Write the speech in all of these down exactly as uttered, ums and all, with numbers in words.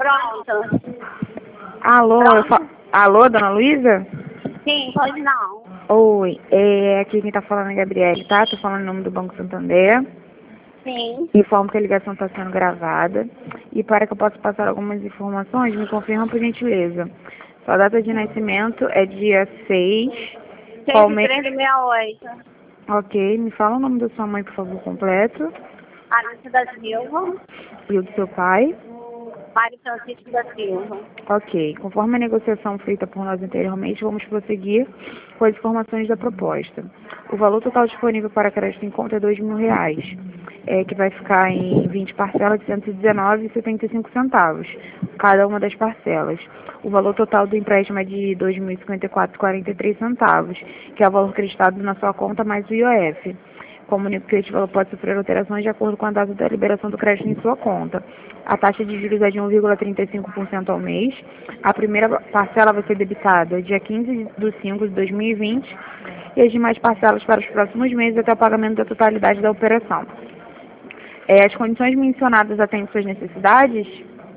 Pronto. Alô, eu Pronto? fa... Alô, dona Luísa? Sim, pode não. Oi, é, aqui quem tá falando é a Gabriele, tá? Tô falando em nome do Banco Santander. Sim. Informo que a ligação está sendo gravada. E para que eu possa passar algumas informações, me confirma por gentileza. Sua data de nascimento é dia seis. Qual seis e mês? três de sessenta e oito. Ok, me fala o nome da sua mãe, por favor, completo. Alice da Silva. E o do seu pai. Mário Francisco da Silva. Ok, conforme a negociação feita por nós anteriormente, vamos prosseguir com as informações da proposta. O valor total disponível para crédito em conta é dois mil reais, é, que vai ficar em vinte parcelas de cento e dezenove reais e setenta e cinco centavos, cada uma das parcelas. O valor total do empréstimo é de dois mil e cinquenta e quatro reais e quarenta e três centavos, que é o valor creditado na sua conta mais o I O F. Comunico que este valor pode sofrer alterações de acordo com a data da liberação do crédito em sua conta. A taxa de juros é de um vírgula trinta e cinco por cento ao mês. A primeira parcela vai ser debitada dia quinze de cinco de dois mil e vinte e as demais parcelas para os próximos meses até o pagamento da totalidade da operação. É, as condições mencionadas atendem suas necessidades?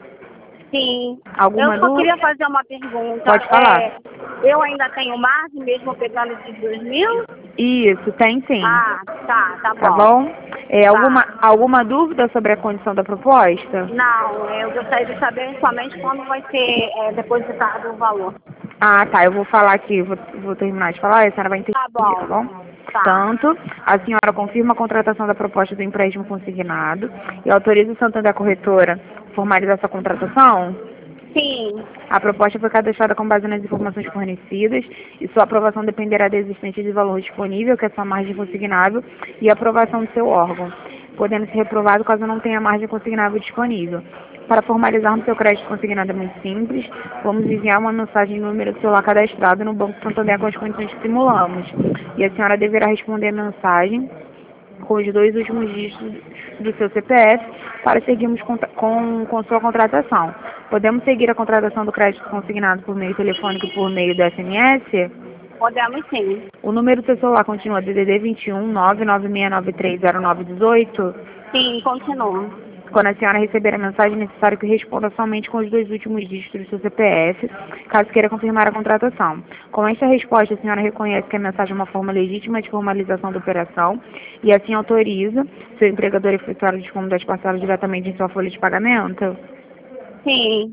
Sim. Alguma Eu só dúvida? queria fazer uma pergunta. Pode falar. É, eu ainda tenho margem, mesmo pegando esses dois mil? Isso, tem sim. Ah, tá, tá Tá bom. bom? É, alguma, Tá. alguma dúvida sobre a condição da proposta? Não, eu gostaria de saber somente quando vai ser é, depositado o valor. Ah, tá. Eu vou falar aqui, vou, vou terminar de falar, a senhora vai Tá entender, tá bom. bom? Tá. Tanto, a senhora confirma a contratação da proposta do empréstimo consignado e autoriza o Santander Corretora a formalizar essa contratação? Sim. A proposta foi cadastrada com base nas informações fornecidas e sua aprovação dependerá da existência de valor disponível, que é sua margem consignável, e a aprovação do seu órgão, podendo ser reprovado caso não tenha margem consignável disponível. Para formalizarmos seu crédito consignado é muito simples, vamos enviar uma mensagem no número do celular cadastrado no Banco Santander com as condições que simulamos. E a senhora deverá responder a mensagem com os dois últimos dígitos do seu C P F para seguirmos com, com, com sua contratação. Podemos seguir a contratação do crédito consignado por meio telefônico e por meio do S M S? Podemos sim. O número do seu celular continua D D D vinte e um, nove nove seis nove três zero nove um oito? Sim, continua. Quando a senhora receber a mensagem, é necessário que responda somente com os dois últimos dígitos do seu C P F, caso queira confirmar a contratação. Com esta resposta, a senhora reconhece que a mensagem é uma forma legítima de formalização da operação e assim autoriza seu empregador a efetuar o desconto das parcelas diretamente em sua folha de pagamento? Sim.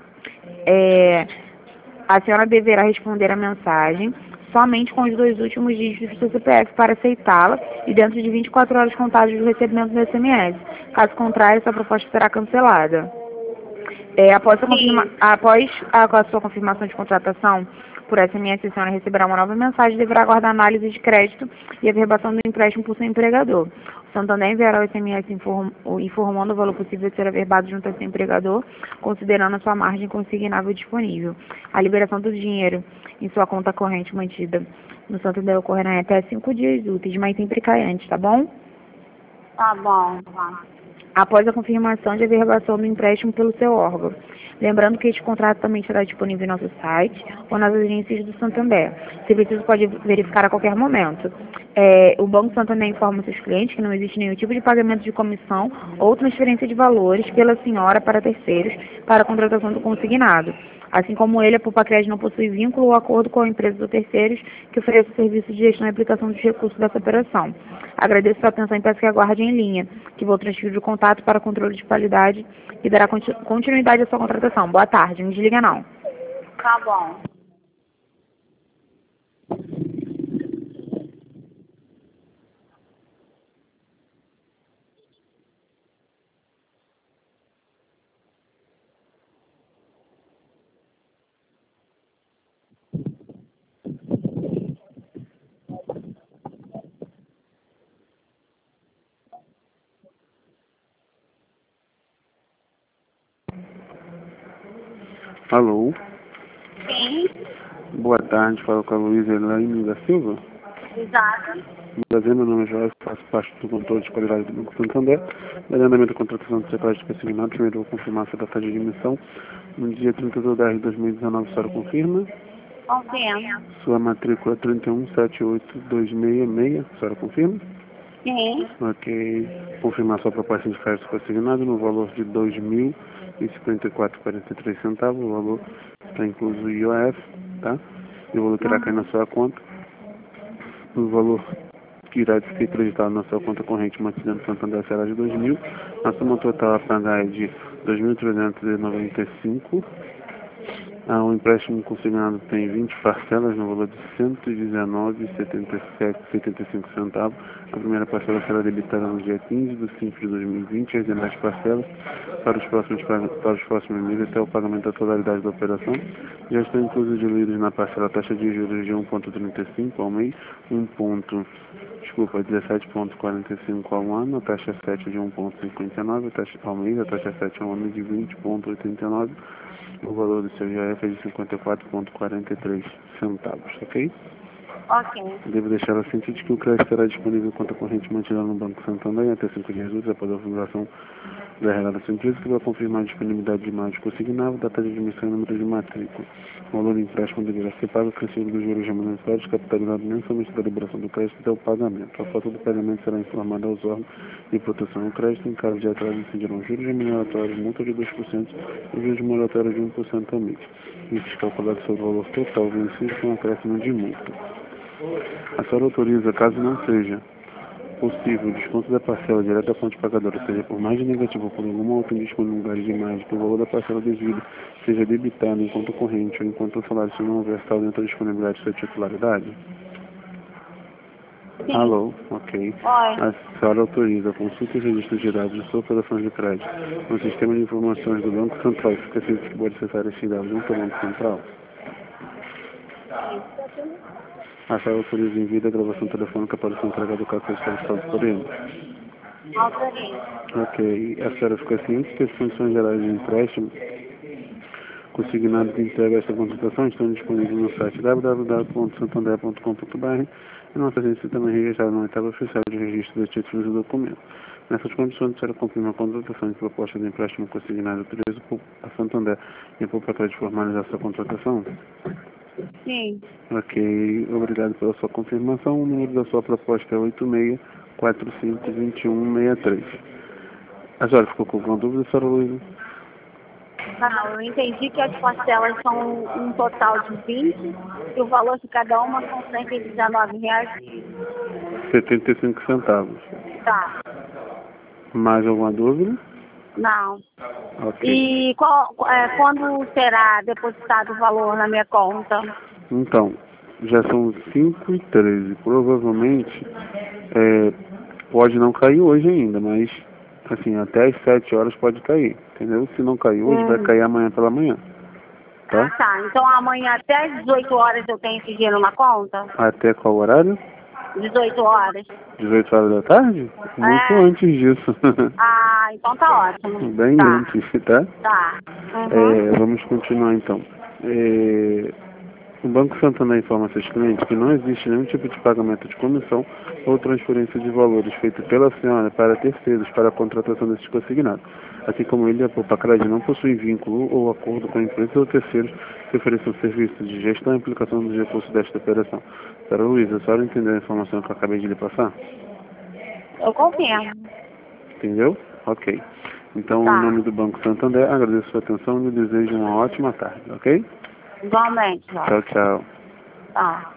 É, a senhora deverá responder a mensagem somente com os dois últimos dígitos do seu C P F para aceitá-la e dentro de vinte e quatro horas contadas do recebimento do S M S. Caso contrário, essa proposta será cancelada. É, após, a confirma... Sim. após a, a sua confirmação de contratação por S M S, a senhora receberá uma nova mensagem e deverá aguardar análise de crédito e averbação do empréstimo por seu empregador. O Santander enviará o S M S inform... informando o valor possível de ser averbado junto ao seu empregador, considerando a sua margem consignável disponível. A liberação do dinheiro em sua conta corrente mantida no Santander ocorrerá em até cinco dias úteis, mas sempre cai antes, tá bom? Tá bom. Tá. Após a confirmação de averbação do empréstimo pelo seu órgão. Lembrando que este contrato também estará disponível em nosso site ou nas agências do Santander. Se preciso, pode verificar a qualquer momento. É, o Banco Santander informa seus clientes que não existe nenhum tipo de pagamento de comissão ou transferência de valores pela senhora para terceiros para a contratação do consignado. Assim como ele, a Pupacred não possui vínculo ou acordo com a empresa ou terceiros que ofereça o serviço de gestão e aplicação dos recursos dessa operação. Agradeço sua atenção e peço que aguarde em linha, que vou transferir o contato para controle de qualidade e dará continuidade à sua contratação. Boa tarde, não desliga não. Tá bom. Alô, Sim. boa tarde, falo com a Luísa Elaine da Silva. Exato. Prazer, meu nome é Joel, faço parte do controle de qualidade do Banco Santander. No andamento da contratação do seu crédito consignado, primeiro eu vou confirmar sua data de admissão. No dia trinta de dez de dois mil e dezenove, a senhora confirma. Confirmo. Sua matrícula é trinta e um sete oito dois seis seis, a senhora confirma. Sim. Ok. Confirmar sua proposta de crédito consignado no valor de dois mil e cinquenta e quatro reais e quarenta e três centavos. O valor está incluso o I O F, tá? E o valor que irá cair na Uhum. sua conta. O valor que irá ser acreditado na sua conta corrente mantida no Santander será de dois mil. A soma total a pagar é de dois mil trezentos e noventa e cinco. Ah, o empréstimo consignado tem vinte parcelas no valor de cento e dezenove reais e setenta e sete e setenta e cinco centavos. A primeira parcela será debitada no dia quinze de cinco de dois mil e vinte e as demais parcelas para os próximos, para os próximos meses até o pagamento da totalidade da operação. Já estão inclusos diluídos na parcela taxa de juros de um vírgula trinta e cinco ao mês, um ponto, desculpa, dezessete vírgula quarenta e cinco ao ano, a taxa sete de um vírgula cinquenta e nove a taxa ao mês, a taxa sete ao ano de vinte vírgula oitenta e nove. O valor do seu I O F é de cinquenta e quatro vírgula quarenta e três centavos, ok? Ok. Devo deixar a ciência de que o crédito será disponível em conta corrente mantida no Banco Santander em até cinco dias úteis após a fundação da regada empresa, que vai confirmar a disponibilidade de imagem consignável, data de admissão e número de matrícula. O valor do empréstimo deverá ser pago acrescido dos juros remuneratórios, capitalizado mensalmente da liberação do crédito até o pagamento. A falta do pagamento será informada aos órgãos de proteção ao crédito. Em caso de atraso, incidirão juros remuneratórios, multa de dois por cento e juros moratórios de um por cento ao mês. Isso calculado sobre o valor total vencido com acréscimo de multa. A senhora autoriza, caso não seja possível o desconto da parcela direta à fonte pagadora, seja por margem negativa ou por alguma outra indisponibilidade de imagem, que o valor da parcela devida seja debitado em conta corrente ou enquanto o salário se não houver saldo dentro da disponibilidade de sua titularidade? Sim. Alô, ok. Oi. A senhora autoriza a consulta e registro de dados de sua operação de crédito no sistema de informações do Banco Central e fica ciente que pode acessar esses dados junto ao Banco Central? A senhora autoriza em vida a gravação telefônica para ser entregada do cartão solicitado por ele? Autorizo. Ok. A senhora fica ciente que as condições gerais de empréstimo consignado de entrega a esta contratação estão disponíveis no site w w w ponto santander ponto com ponto b r e nossa agência também registrada na etapa oficial de registro de títulos e documentos. Nessas condições, a senhora confirma a contratação de proposta de empréstimo consignado autoriza a Santander e por papel de formalizar sua contratação? Sim. Ok, obrigado pela sua confirmação. O número da sua proposta é oito seis quatro cinco dois um seis três. A senhora ficou com alguma dúvida, senhora Luísa? Não, eu entendi que as parcelas são um total de vinte e o valor de cada uma são cento e dezenove reais. setenta e cinco centavos. Tá. Mais alguma dúvida? Não. Ok. E qual, é, quando será depositado o valor na minha conta? Então, já são cinco e treze. Provavelmente é, pode não cair hoje ainda, mas assim, até às sete horas pode cair, entendeu? Se não cair hoje, Hum. vai cair amanhã pela manhã. Tá? Ah, tá. Então amanhã até às dezoito horas eu tenho esse dinheiro na conta? Até qual horário? dezoito horas. dezoito horas da tarde? Muito É. antes disso. Ah, então tá ótimo. Bem Tá. antes, tá? Tá. Uhum. É, vamos continuar então. É, o Banco Santander informa a seus clientes que não existe nenhum tipo de pagamento de comissão ou transferência de valores feito pela senhora para terceiros para a contratação desses consignados. Assim como ele, a Poupa-Crédito não possui vínculo ou acordo com empresas ou terceiros que ofereçam serviços de gestão e aplicação dos recursos desta operação. Senhora Luísa, a senhora entendeu a informação que eu acabei de lhe passar? Eu confirmo. Entendeu? Ok. Então, Tá. em nome do Banco Santander, agradeço a sua atenção e lhe desejo uma ótima tarde, ok? Igualmente, ó. Tchau, tchau. Tá.